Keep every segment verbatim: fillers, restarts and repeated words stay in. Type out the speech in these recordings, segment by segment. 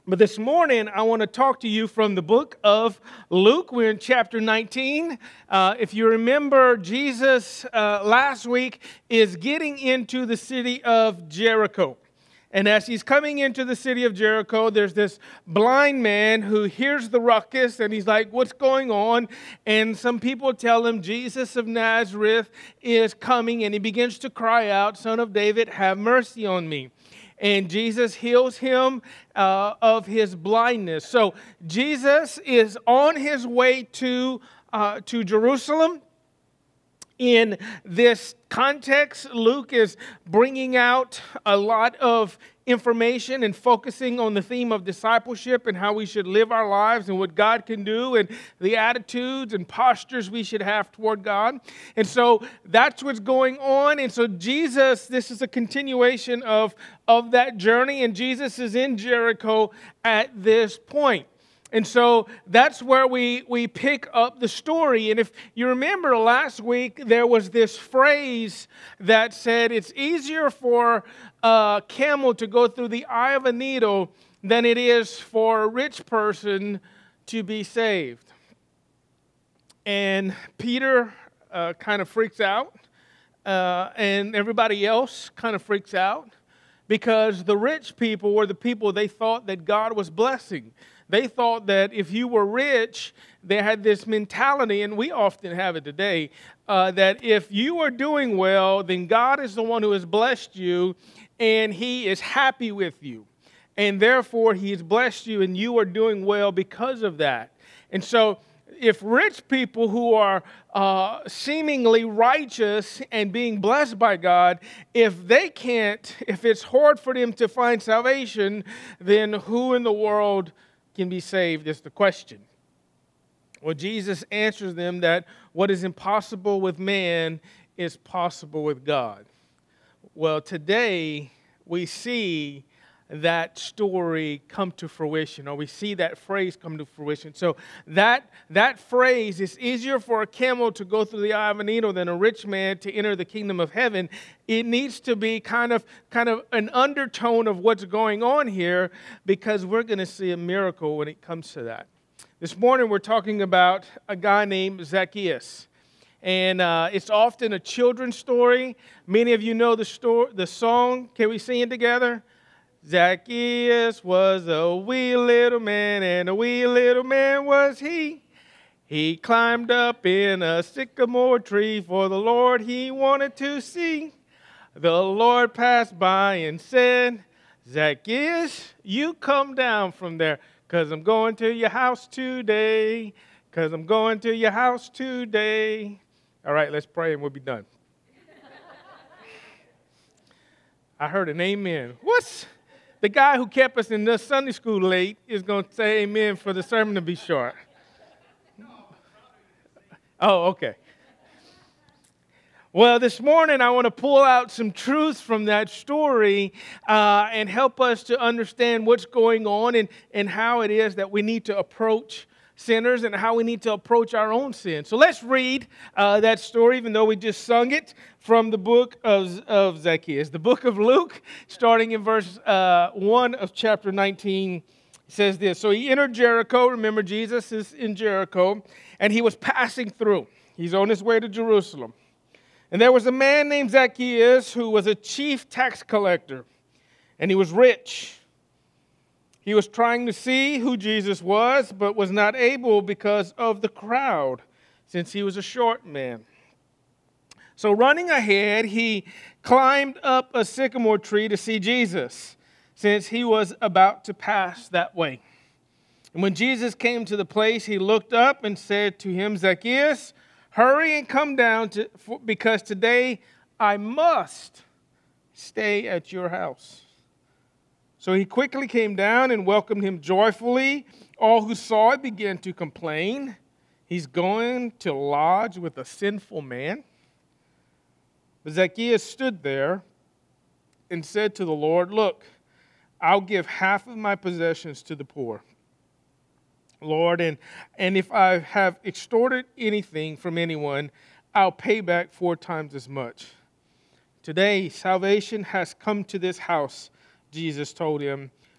But this morning, I want to talk to you from the book of Luke. We're in chapter nineteen. Uh, if you remember, Jesus uh, last week is getting into the city of Jericho. And as he's coming into the city of Jericho, there's this blind man who hears the ruckus, and he's like, what's going on? And some people tell him Jesus of Nazareth is coming, and he begins to cry out, Son of David, have mercy on me. And Jesus heals him uh, of his blindness. So Jesus is on his way to, uh, to Jerusalem. In this context, Luke is bringing out a lot of information and focusing on the theme of discipleship and how we should live our lives and what God can do and the attitudes and postures we should have toward God. And so that's what's going on. And so Jesus, this is a continuation of, of that journey, and Jesus is in Jericho at this point. And so that's where we, we pick up the story. And if you remember last week, there was this phrase that said it's easier for a camel to go through the eye of a needle than it is for a rich person to be saved. And Peter uh, kind of freaks out, uh, and everybody else kind of freaks out because the rich people were the people they thought that God was blessing. They thought that if you were rich, they had this mentality, and we often have it today, uh, that if you are doing well, then God is the one who has blessed you, and He is happy with you. And therefore, He has blessed you, and you are doing well because of that. And so, if rich people who are uh, seemingly righteous and being blessed by God, if they can't, if it's hard for them to find salvation, then who in the world can be saved is the question. Well, Jesus answers them that what is impossible with man is possible with God. Well, today we see that story come to fruition, or we see that phrase come to fruition. So that that phrase, is easier for a camel to go through the eye of a needle than a rich man to enter the kingdom of heaven. It needs to be kind of kind of an undertone of what's going on here, because we're going to see a miracle when it comes to that. This morning we're talking about a guy named Zacchaeus. And uh, it's often a children's story. Many of you know the story, the song. Can we sing it together? Zacchaeus was a wee little man, and a wee little man was he. He climbed up in a sycamore tree, for the Lord he wanted to see. The Lord passed by and said, Zacchaeus, you come down from there, because I'm going to your house today, because I'm going to your house today. All right, let's pray and we'll be done. I heard an amen. What's... The guy who kept us in the Sunday school late is going to say amen for the sermon to be short. Oh, okay. Well, this morning I want to pull out some truths from that story uh, and help us to understand what's going on and, and how it is that we need to approach sinners and how we need to approach our own sin. So let's read uh, that story, even though we just sung it, from the book of, of Zacchaeus. The book of Luke, starting in verse uh, one of chapter nineteen, says this. So he entered Jericho. Remember, Jesus is in Jericho, and he was passing through. He's on his way to Jerusalem. And there was a man named Zacchaeus who was a chief tax collector, and he was rich. He was trying to see who Jesus was, but was not able because of the crowd, since he was a short man. So running ahead, he climbed up a sycamore tree to see Jesus, since he was about to pass that way. And when Jesus came to the place, he looked up and said to him, Zacchaeus, hurry and come down, to, for, because today I must stay at your house. So he quickly came down and welcomed him joyfully. All who saw it began to complain. He's going to lodge with a sinful man. But Zacchaeus stood there and said to the Lord, look, I'll give half of my possessions to the poor. Lord, and, and if I have extorted anything from anyone, I'll pay back four times as much. Today, salvation has come to this house, Jesus told him,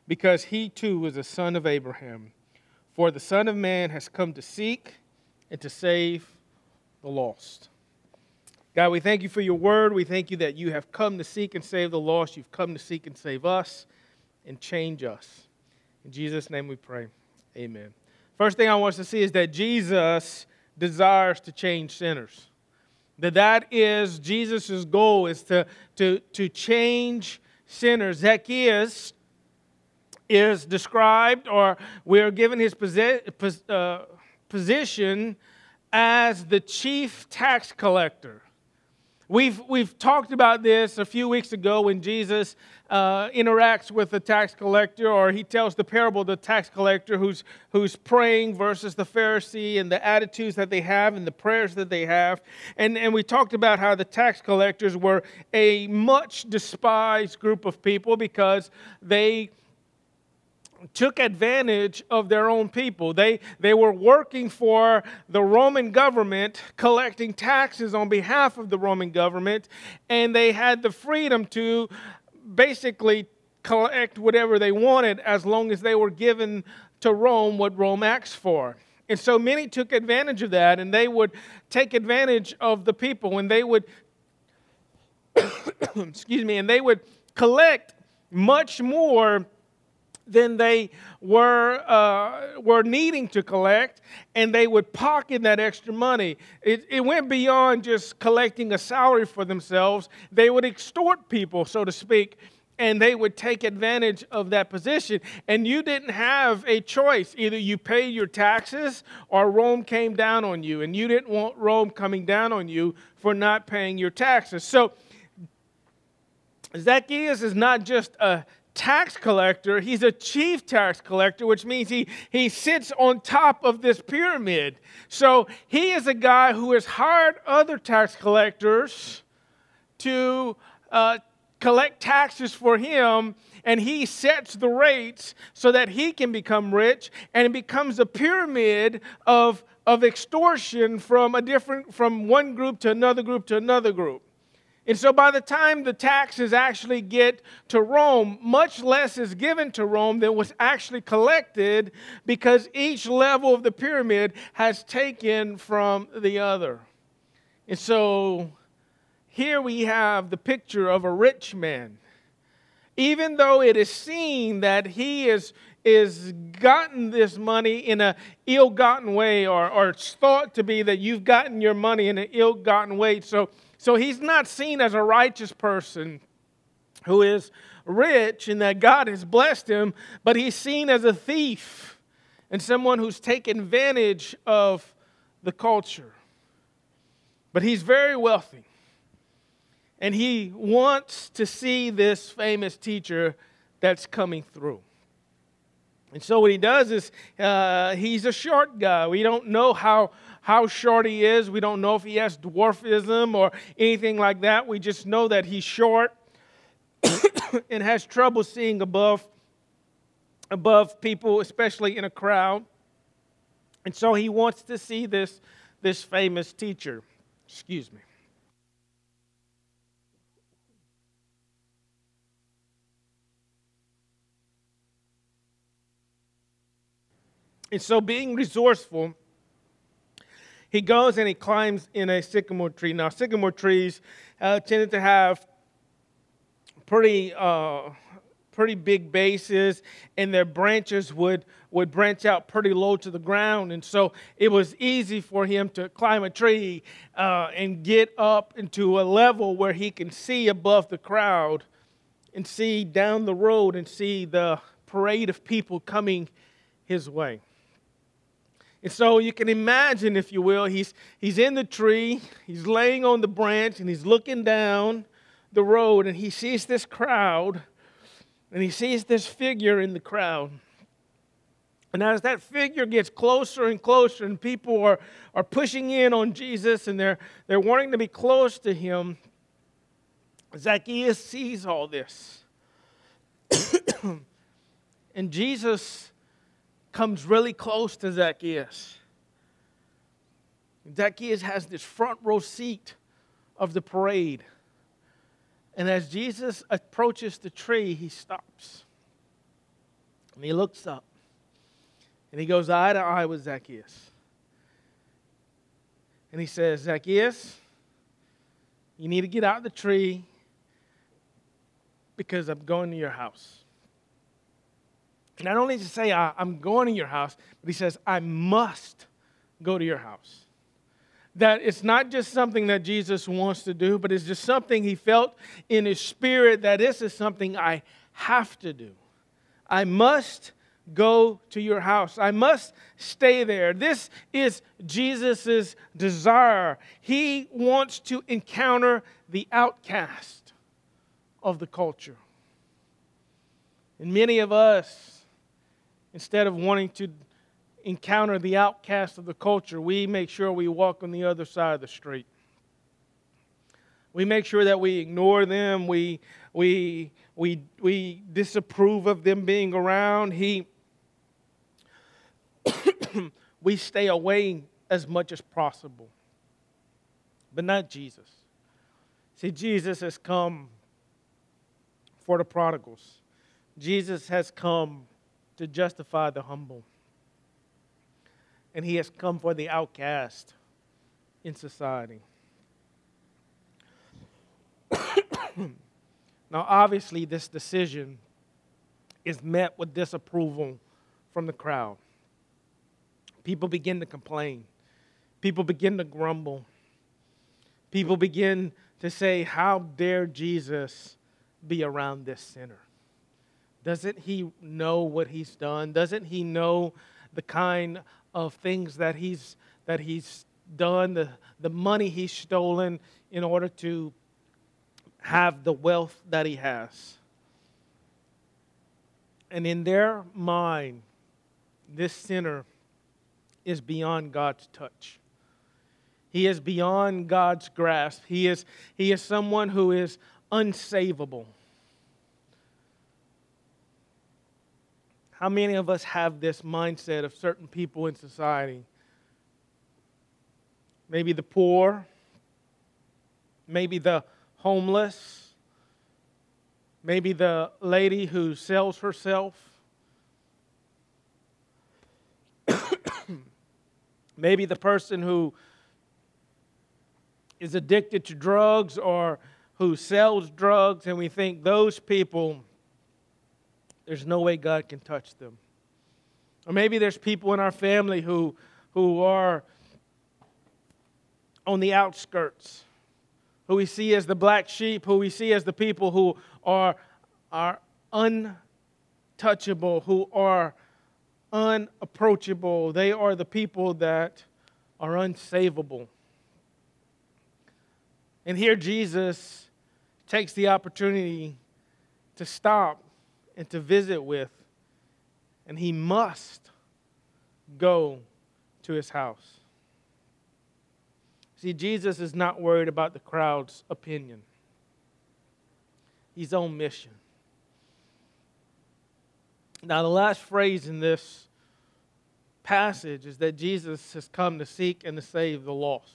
because he too is a son of Abraham. For the Son of Man has come to seek and to save the lost. God, we thank you for your word. We thank you that you have come to seek and save the lost. You've come to seek and save us and change us. In Jesus' name we pray. Amen. First thing I want us to see is that Jesus desires to change sinners. That that is Jesus' goal, is to, to, to change sinners. Zacchaeus is described, or we are given his posi- uh, position as the chief tax collector. We've, we've talked about this a few weeks ago when Jesus uh, interacts with the tax collector, or he tells the parable of the tax collector who's, who's praying versus the Pharisee, and the attitudes that they have and the prayers that they have. And, and we talked about how the tax collectors were a much despised group of people because they took advantage of their own people. They, they were working for the Roman government, collecting taxes on behalf of the Roman government, and they had the freedom to basically collect whatever they wanted as long as they were given to Rome what Rome asked for. And so many took advantage of that, and they would take advantage of the people, and they would, excuse me, and they would collect much more than they were uh, were needing to collect, and they would pocket that extra money. It, it went beyond just collecting a salary for themselves. They would extort people, so to speak, and they would take advantage of that position. And you didn't have a choice. Either you paid your taxes or Rome came down on you, and you didn't want Rome coming down on you for not paying your taxes. So Zacchaeus is not just a tax collector, he's a chief tax collector, which means he, he sits on top of this pyramid. So he is a guy who has hired other tax collectors to uh, collect taxes for him, and he sets the rates so that he can become rich, and it becomes a pyramid of, of extortion from a different from one group to another group to another group. And so by the time the taxes actually get to Rome, much less is given to Rome than was actually collected, because each level of the pyramid has taken from the other. And so here we have the picture of a rich man. Even though it is seen that he is, is gotten this money in an ill-gotten way, or, or it's thought to be that you've gotten your money in an ill-gotten way. So So he's not seen as a righteous person who is rich and that God has blessed him, but he's seen as a thief and someone who's taken advantage of the culture. But he's very wealthy, and he wants to see this famous teacher that's coming through. And so what he does is uh, he's a short guy. We don't know how how short he is. We don't know if he has dwarfism or anything like that. We just know that he's short and has trouble seeing above, above people, especially in a crowd. And so he wants to see this, this famous teacher. Excuse me. And so being resourceful, he goes and he climbs in a sycamore tree. Now, sycamore trees uh, tended to have pretty, uh, pretty big bases, and their branches would, would branch out pretty low to the ground. And so it was easy for him to climb a tree uh, and get up into a level where he can see above the crowd and see down the road and see the parade of people coming his way. And so you can imagine, if you will, he's, he's in the tree, he's laying on the branch, and he's looking down the road, and he sees this crowd, and he sees this figure in the crowd. And as that figure gets closer and closer, and people are, are pushing in on Jesus, and they're, they're wanting to be close to him, Zacchaeus sees all this. And Jesus comes really close to Zacchaeus. Zacchaeus has this front row seat of the parade. And as Jesus approaches the tree, he stops. And he looks up. And he goes eye to eye with Zacchaeus. And he says, Zacchaeus, you need to get out of the tree because I'm going to your house. Not only does he say, I'm going to your house, but he says, I must go to your house. That it's not just something that Jesus wants to do, but it's just something he felt in his spirit that this is something I have to do. I must go to your house. I must stay there. This is Jesus' desire. He wants to encounter the outcast of the culture. And many of us, instead of wanting to encounter the outcast of the culture, we make sure we walk on the other side of the street. We make sure that we ignore them. We, we, we, we disapprove of them being around. He, we stay away as much as possible. But not Jesus. See, Jesus has come for the prodigals. Jesus has come to justify the humble. And he has come for the outcast in society. Now, obviously, this decision is met with disapproval from the crowd. People begin to complain. People begin to grumble. People begin to say, how dare Jesus be around this sinner? Doesn't he know what he's done? Doesn't he know the kind of things that he's that he's done, the, the money he's stolen in order to have the wealth that he has? And in their mind, this sinner is beyond God's touch. He is beyond God's grasp. He is, he is someone who is unsavable. How many of us have this mindset of certain people in society? Maybe the poor, maybe the homeless, maybe the lady who sells herself, maybe the person who is addicted to drugs or who sells drugs, and we think those people, there's no way God can touch them. Or maybe there's people in our family who, who are on the outskirts, who we see as the black sheep, who we see as the people who are, are untouchable, who are unapproachable. They are the people that are unsavable. And here Jesus takes the opportunity to stop and to visit with, and he must go to his house. See, Jesus is not worried about the crowd's opinion. He's on mission. Now, the last phrase in this passage is that Jesus has come to seek and to save the lost.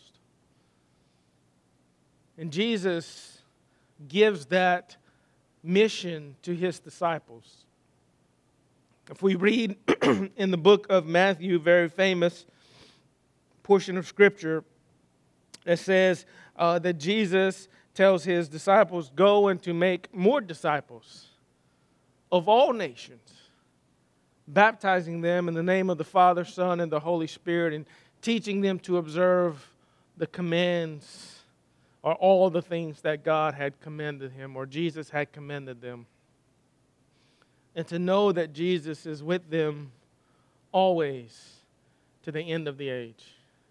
And Jesus gives that mission to his disciples. If we read in the book of Matthew, very famous portion of Scripture, that says uh, that Jesus tells his disciples, go and to make more disciples of all nations, baptizing them in the name of the Father, Son, and the Holy Spirit, and teaching them to observe the commands or all the things that God had commanded him, or Jesus had commanded them. And to know that Jesus is with them always to the end of the age.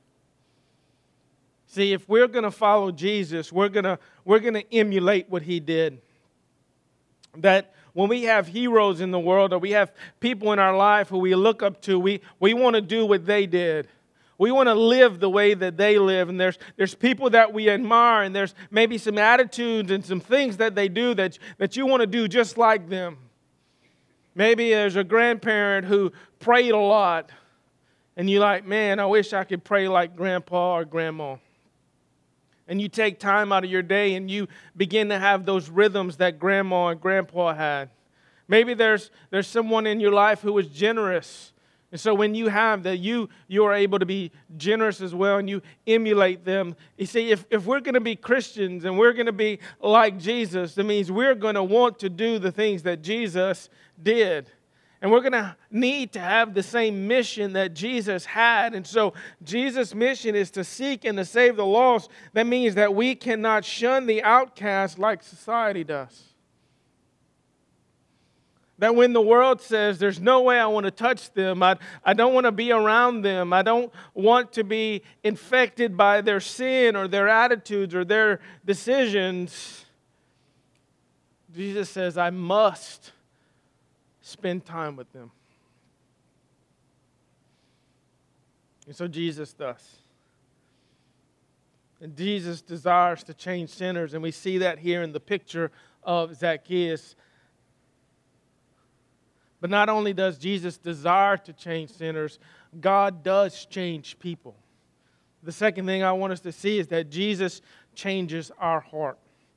See, if we're going to follow Jesus, we're going to we're going to emulate what he did. That when we have heroes in the world, or we have people in our life who we look up to, we, we want to do what they did. We want to live the way that they live. And there's, there's people that we admire, and there's maybe some attitudes and some things that they do that, that you want to do just like them. Maybe there's a grandparent who prayed a lot, and you're like, man, I wish I could pray like grandpa or grandma. And you take time out of your day and you begin to have those rhythms that grandma and grandpa had. Maybe there's, there's someone in your life who is generous. And so when you have that, you, you are able to be generous as well, and you emulate them. You see, if, if we're going to be Christians and we're going to be like Jesus, that means we're going to want to do the things that Jesus did. And we're going to need to have the same mission that Jesus had. And so Jesus' mission is to seek and to save the lost. That means that we cannot shun the outcast like society does. That when the world says, there's no way I want to touch them, I, I don't want to be around them, I don't want to be infected by their sin or their attitudes or their decisions, Jesus says, I must spend time with them. And so Jesus does. And Jesus desires to change sinners, and we see that here in the picture of Zacchaeus. But not only does Jesus desire to change sinners, God does change people. The second thing I want us to see is that Jesus changes our heart.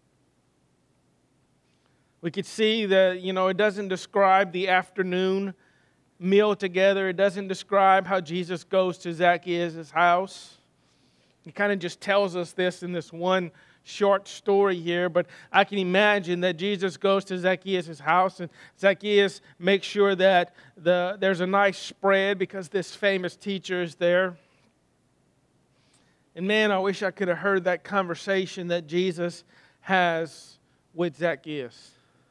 We could see that, you know, it doesn't describe the afternoon meal together. It doesn't describe how Jesus goes to Zacchaeus' house. It kind of just tells us this in this one short story here, but I can imagine that Jesus goes to Zacchaeus' house, and Zacchaeus makes sure that the there's a nice spread because this famous teacher is there. And man, I wish I could have heard that conversation that Jesus has with Zacchaeus.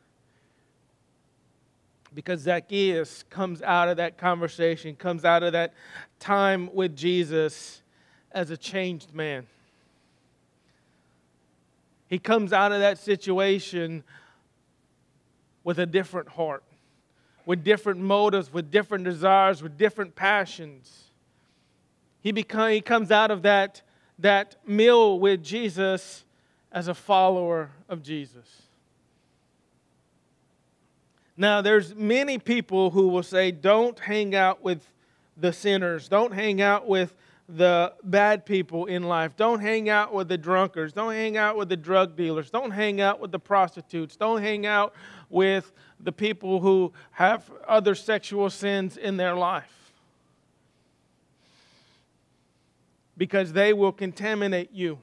Because Zacchaeus comes out of that conversation, comes out of that time with Jesus as a changed man. He comes out of that situation with a different heart, with different motives, with different desires, with different passions. He, become, he comes out of that, that meal with Jesus as a follower of Jesus. Now, there's many people who will say, don't hang out with the sinners. Don't hang out with the bad people in life. Don't hang out with the drunkards. Don't hang out with the drug dealers. Don't hang out with the prostitutes. Don't hang out with the people who have other sexual sins in their life. Because they will contaminate you.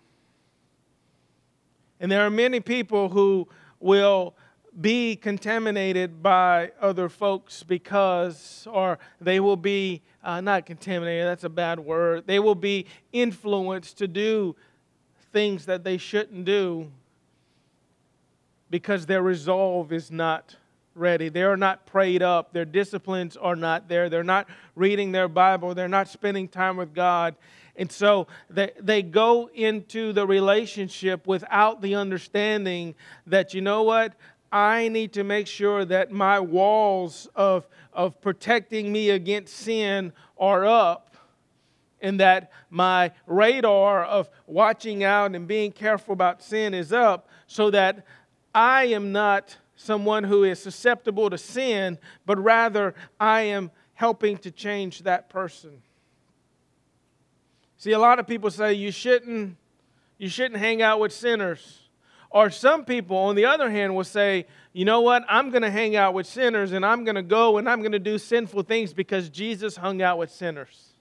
And there are many people who will be contaminated by other folks because, or they will be, uh, not contaminated, that's a bad word, they will be influenced to do things that they shouldn't do because their resolve is not ready. They are not prayed up. Their disciplines are not there. They're not reading their Bible. They're not spending time with God. And so they, they go into the relationship without the understanding that, you know what, I need to make sure that my walls of, of protecting me against sin are up, and that my radar of watching out and being careful about sin is up, so that I am not someone who is susceptible to sin, but rather I am helping to change that person. See, a lot of people say you shouldn't, you shouldn't hang out with sinners. Or some people, on the other hand, will say, you know what, I'm going to hang out with sinners, and I'm going to go and I'm going to do sinful things because Jesus hung out with sinners.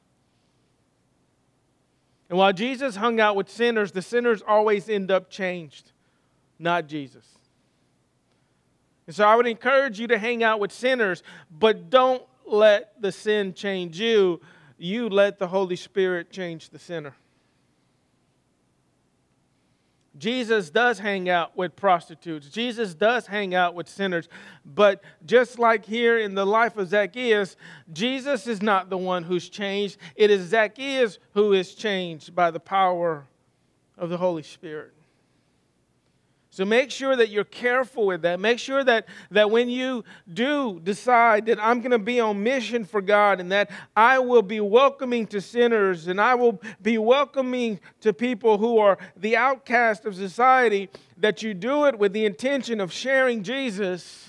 And while Jesus hung out with sinners, the sinners always end up changed, not Jesus. And so I would encourage you to hang out with sinners, but don't let the sin change you. You let the Holy Spirit change the sinner. Jesus does hang out with prostitutes. Jesus does hang out with sinners. But just like here in the life of Zacchaeus, Jesus is not the one who's changed. It is Zacchaeus who is changed by the power of the Holy Spirit. So make sure that you're careful with that. Make sure that, that when you do decide that I'm going to be on mission for God and that I will be welcoming to sinners and I will be welcoming to people who are the outcast of society, that you do it with the intention of sharing Jesus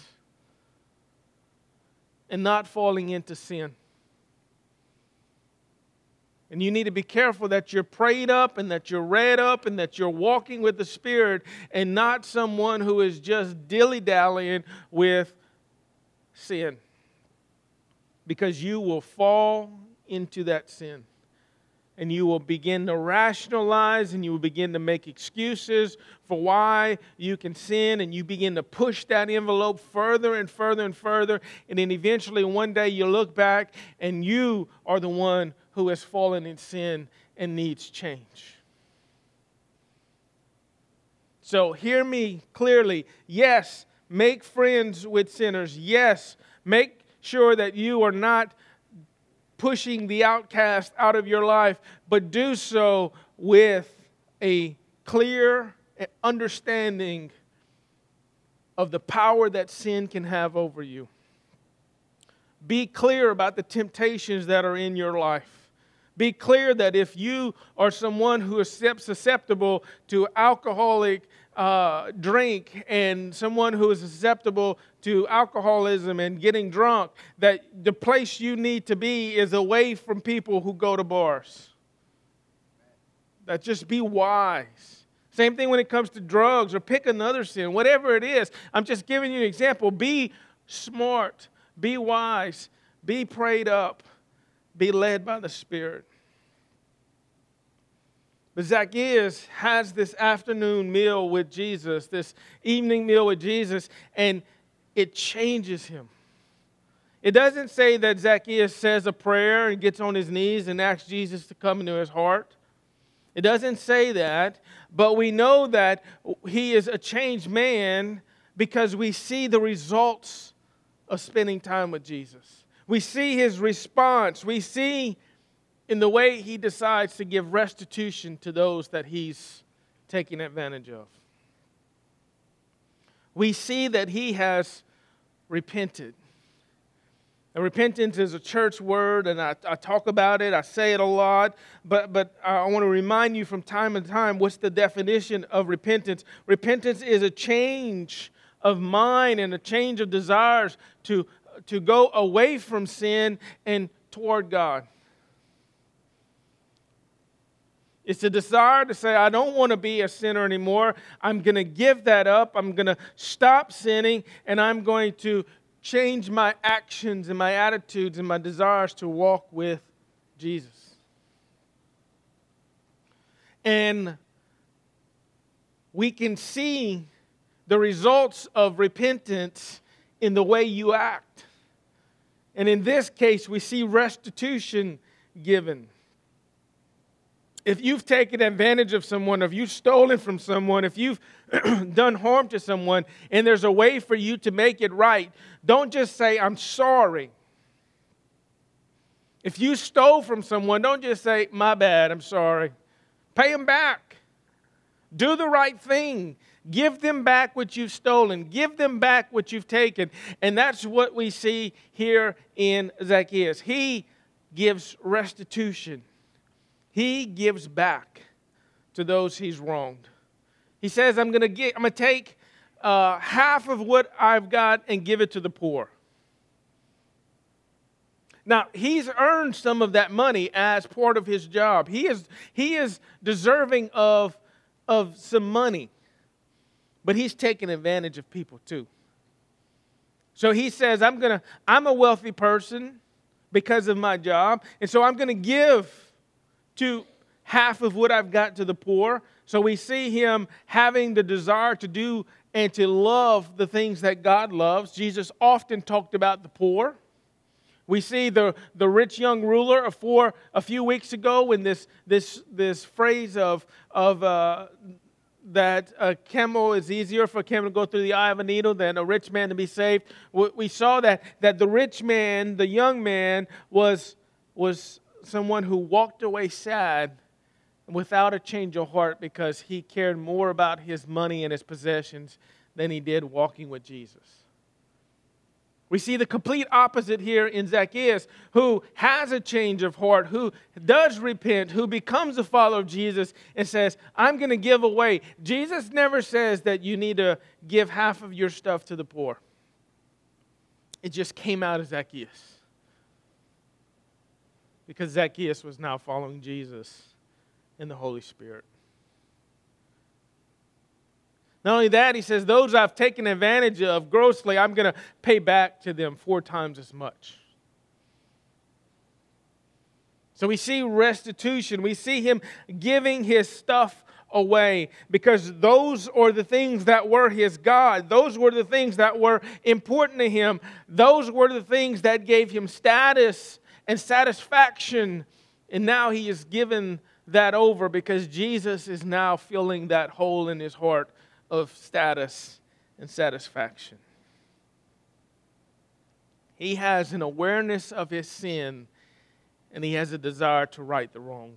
and not falling into sin. And you need to be careful that you're prayed up and that you're read up and that you're walking with the Spirit and not someone who is just dilly-dallying with sin, because you will fall into that sin. And you will begin to rationalize and you will begin to make excuses for why you can sin. And you begin to push that envelope further and further and further. And then eventually one day you look back and you are the one who has fallen in sin and needs change. So hear me clearly. Yes, make friends with sinners. Yes, make sure that you are not pushing the outcast out of your life, but do so with a clear understanding of the power that sin can have over you. Be clear about the temptations that are in your life. Be clear that if you are someone who is susceptible to alcoholic uh, drink and someone who is susceptible to alcoholism and getting drunk, that the place you need to be is away from people who go to bars. That just be wise. Same thing when it comes to drugs or pick another sin, whatever it is. I'm just giving you an example. Be smart. Be wise. Be prayed up. Be led by the Spirit. But Zacchaeus has this afternoon meal with Jesus, this evening meal with Jesus, and it changes him. It doesn't say that Zacchaeus says a prayer and gets on his knees and asks Jesus to come into his heart. It doesn't say that, but we know that he is a changed man because we see the results of spending time with Jesus. We see his response. We see in the way he decides to give restitution to those that he's taking advantage of. We see that he has repented. And repentance is a church word, and I, I talk about it, I say it a lot, but, but I want to remind you from time to time what's the definition of repentance. Repentance is a change of mind and a change of desires to, to go away from sin and toward God. It's a desire to say, I don't want to be a sinner anymore. I'm going to give that up. I'm going to stop sinning, and I'm going to change my actions and my attitudes and my desires to walk with Jesus. And we can see the results of repentance in the way you act. And in this case, we see restitution given. If you've taken advantage of someone, if you've stolen from someone, if you've done harm to someone, and there's a way for you to make it right, don't just say, I'm sorry. If you stole from someone, don't just say, my bad, I'm sorry. Pay them back. Do the right thing. Give them back what you've stolen. Give them back what you've taken. And that's what we see here in Zacchaeus. He gives restitution. He gives back to those he's wronged. He says, I'm going to get, I'm going to take uh, half of what I've got and give it to the poor. Now, he's earned some of that money as part of his job. He is, he is deserving of, of some money. But he's taking advantage of people too. So he says, I'm going to, I'm a wealthy person because of my job. And so I'm going to give to half of what I've got to the poor. So we see him having the desire to do and to love the things that God loves. Jesus often talked about the poor. We see the, the rich young ruler for a few weeks ago when this this this phrase of of uh, that a camel is easier for a camel to go through the eye of a needle than a rich man to be saved. We saw that that the rich man, the young man, was was someone who walked away sad without a change of heart because he cared more about his money and his possessions than he did walking with Jesus. We see the complete opposite here in Zacchaeus, who has a change of heart, who does repent, who becomes a follower of Jesus and says, I'm going to give away. Jesus never says that you need to give half of your stuff to the poor. It just came out of Zacchaeus. Because Zacchaeus was now following Jesus in the Holy Spirit. Not only that, he says, those I've taken advantage of grossly, I'm going to pay back to them four times as much. So we see restitution. We see him giving his stuff away because those are the things that were his God. Those were the things that were important to him. Those were the things that gave him status and satisfaction. And now he is given that over because Jesus is now filling that hole in his heart of status and satisfaction. He has an awareness of his sin, and he has a desire to right the wrong.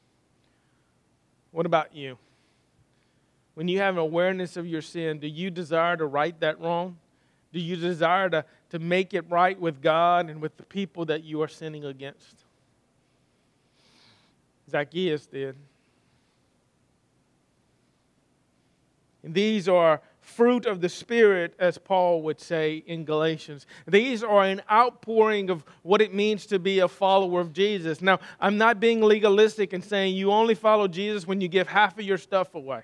What about you? When you have an awareness of your sin, do you desire to right that wrong? Do you desire to, to make it right with God and with the people that you are sinning against? Zacchaeus did. And these are fruit of the Spirit, as Paul would say in Galatians. These are an outpouring of what it means to be a follower of Jesus. Now, I'm not being legalistic and saying you only follow Jesus when you give half of your stuff away.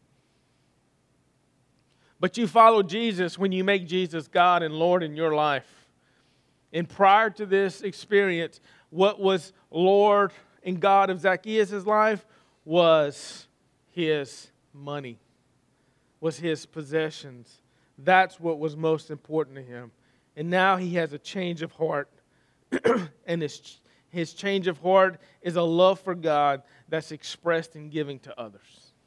But you follow Jesus when you make Jesus God and Lord in your life. And prior to this experience, what was Lord and God of Zacchaeus' life was his money, was his possessions. That's what was most important to him. And now he has a change of heart. And his, his change of heart is a love for God that's expressed in giving to others.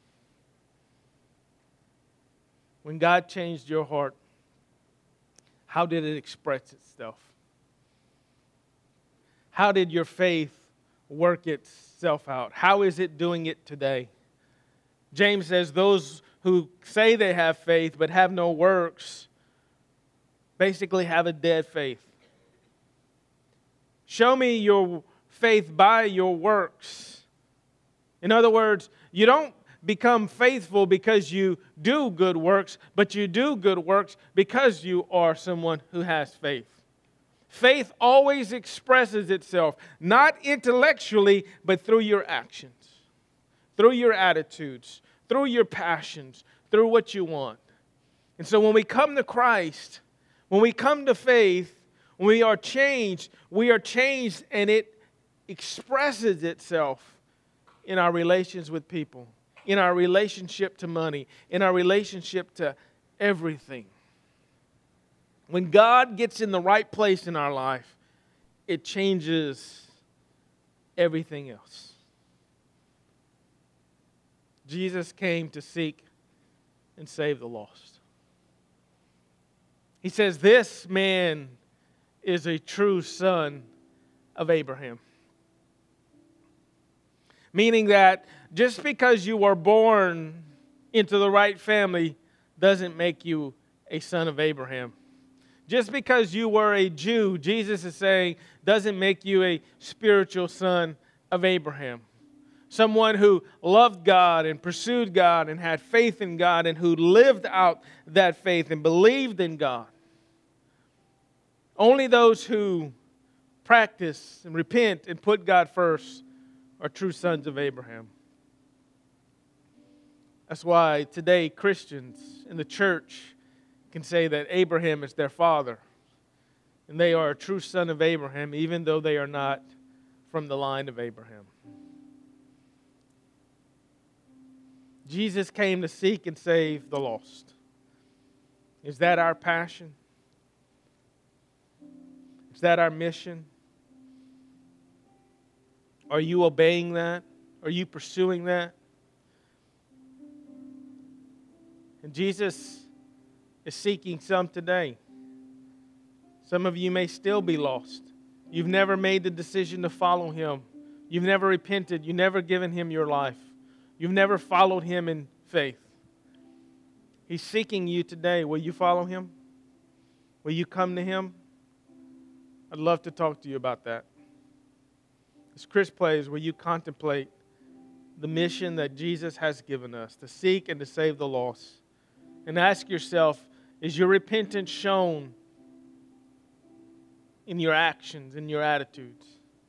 When God changed your heart, how did it express itself? How did your faith work itself out? How is it doing it today? James says those who say they have faith but have no works basically have a dead faith. Show me your faith by your works. In other words, you don't become faithful because you do good works, but you do good works because you are someone who has faith. Faith always expresses itself, not intellectually, but through your actions, through your attitudes, through your passions, through what you want. And so when we come to Christ, when we come to faith, when we are changed, we are changed and it expresses itself in our relations with people, in our relationship to money, in our relationship to everything. When God gets in the right place in our life, it changes everything else. Jesus came to seek and save the lost. He says, this man is a true son of Abraham. Meaning that just because you were born into the right family doesn't make you a son of Abraham. Just because you were a Jew, Jesus is saying, doesn't make you a spiritual son of Abraham. Someone who loved God and pursued God and had faith in God and who lived out that faith and believed in God. Only those who practice and repent and put God first are true sons of Abraham. That's why today Christians in the church can say that Abraham is their father. And they are a true son of Abraham, even though they are not from the line of Abraham. Jesus came to seek and save the lost. Is that our passion? Is that our mission? Are you obeying that? Are you pursuing that? And Jesus is seeking some today. Some of you may still be lost. You've never made the decision to follow Him. You've never repented. You've never given Him your life. You've never followed Him in faith. He's seeking you today. Will you follow Him? Will you come to Him? I'd love to talk to you about that. As Chris plays, will you contemplate the mission that Jesus has given us to seek and to save the lost? And ask yourself, is your repentance shown in your actions, in your attitudes?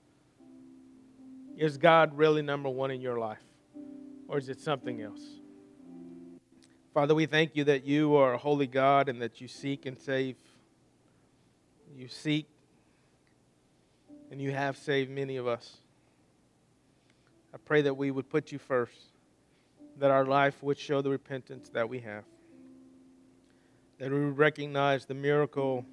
Is God really number one in your life? Or is it something else? Father, we thank you that you are a holy God and that you seek and save. You seek and you have saved many of us. I pray that we would put you first, that our life would show the repentance that we have, that we would recognize the miracle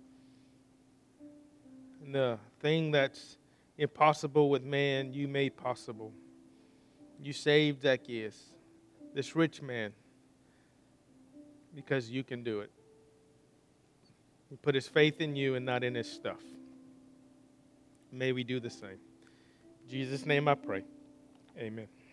and the thing that's impossible with man, you made possible. You saved Zacchaeus, this rich man, because you can do it. He put his faith in you and not in his stuff. May we do the same. In Jesus' name I pray. Amen.